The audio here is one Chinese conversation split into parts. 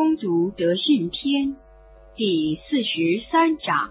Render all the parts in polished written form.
公族德训篇第43章。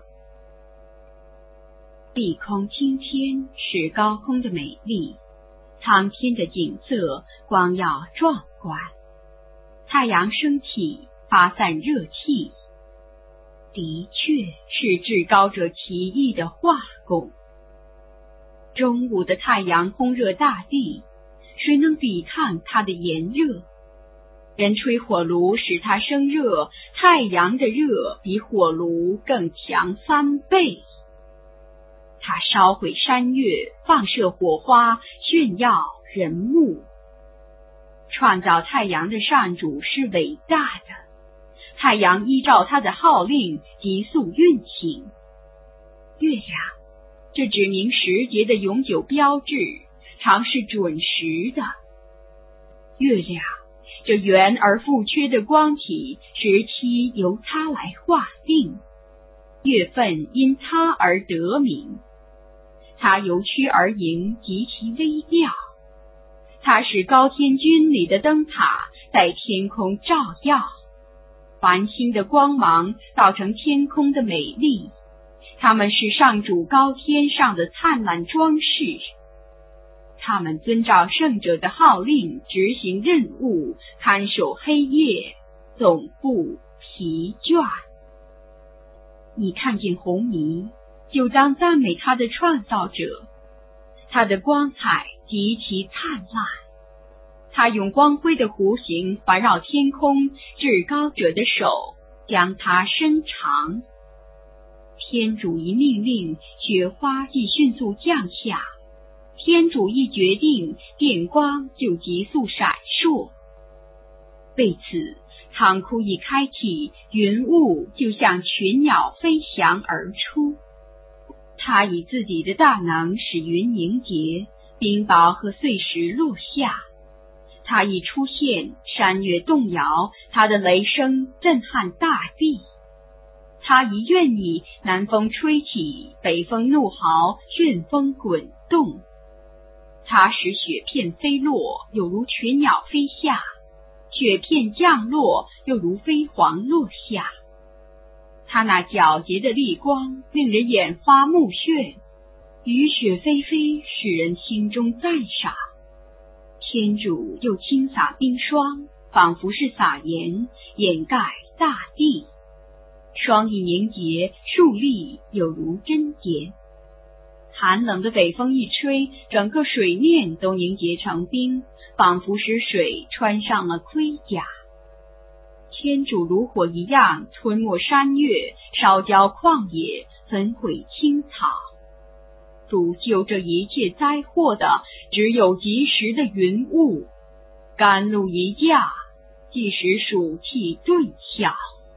碧空青天是高空的美丽，苍天的景色光耀壮观，太阳升起发散热气，的确是至高者奇异的画工。中午的太阳烘热大地，谁能抵抗它的炎热？人吹火炉使它生热，太阳的热比火炉更强3倍。它烧毁山岳，放射火花，炫耀人目。创造太阳的上主是伟大的，太阳依照他的号令急速运行。月亮，这指明时节的永久标志，常是准时的。月亮，这圆而复缺的光体，时期由它来划定，月份因它而得名。它由曲而盈，极其微妙。它是高天军里的灯塔，在天空照耀，繁星的光芒造成天空的美丽。它们是上主高天上的灿烂装饰。他们遵照圣者的号令执行任务，看守黑夜，总不疲倦。你看见红霓，就当赞美他的创造者，他的光彩极其灿烂。他用光辉的弧形环绕天空，至高者的手将它伸长。天主一命令，雪花即迅速降下。天主一决定，电光就急速闪烁。为此，仓库一开启，云雾就像群鸟飞翔而出。他以自己的大能使云凝结，冰雹和碎石落下。他一出现，山岳动摇，他的雷声震撼大地。他一愿意，南风吹起，北风怒嚎，旋风滚动。他使雪片飞落，有如群鸟飞下；雪片降落，又如飞蝗落下。他那皎洁的丽光令人眼花目眩，雨雪霏霏，使人心中赞赏。天主又轻洒冰霜，仿佛是撒盐，掩盖大地。霜一凝结，竖立有如针尖。寒冷的北风一吹，整个水面都凝结成冰，仿佛使水穿上了盔甲。天主如火一样吞没山岳，烧焦旷野，焚毁青草。铸就这一切灾祸的，只有及时的云雾。甘露一降，即使暑气顿消。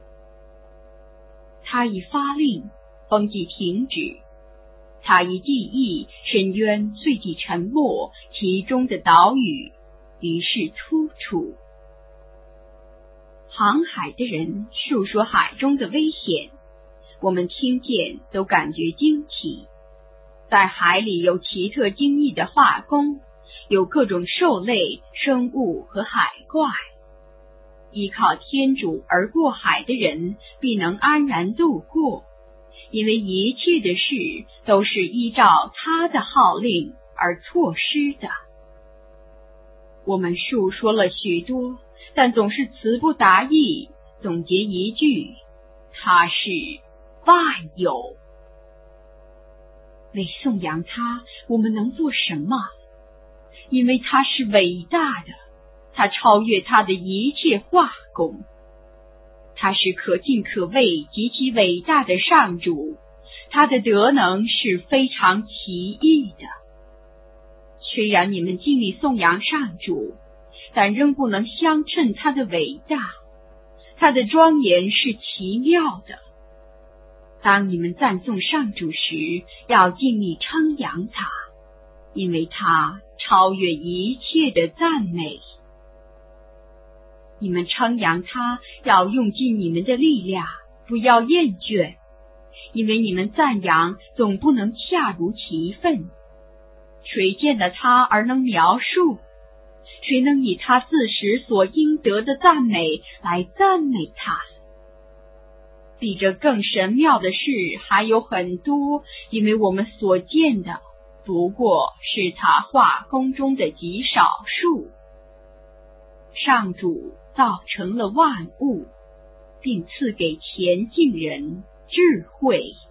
他一发令，风即停止。他一记忆，深渊遂即沉没，其中的岛屿于是突出。航海的人述说海中的危险，我们听见都感觉惊奇。在海里有奇特精异的画工，有各种兽类、生物和海怪。依靠天主而过海的人必能安然度过，因为一切的事都是依照他的号令而措施的。我们述说了许多，但总是词不达意，总结一句，他是万有。为颂扬他，我们能做什么？因为他是伟大的，他超越他的一切画工。他是可敬可畏、极其伟大的上主，他的德能是非常奇异的。虽然你们尽力颂扬上主，但仍不能相称他的伟大。他的庄严是奇妙的。当你们赞颂上主时，要尽力称扬他，因为他超越一切的赞美。你们称扬他，要用尽你们的力量，不要厌倦，因为你们赞扬总不能恰如其分。谁见了他而能描述？ 谁能以他自始所应得的赞美来赞美他？比这更神妙的事还有很多，因为我们所见的不过是他画工中的极少数。上主造成了万物，并赐给前进人智慧。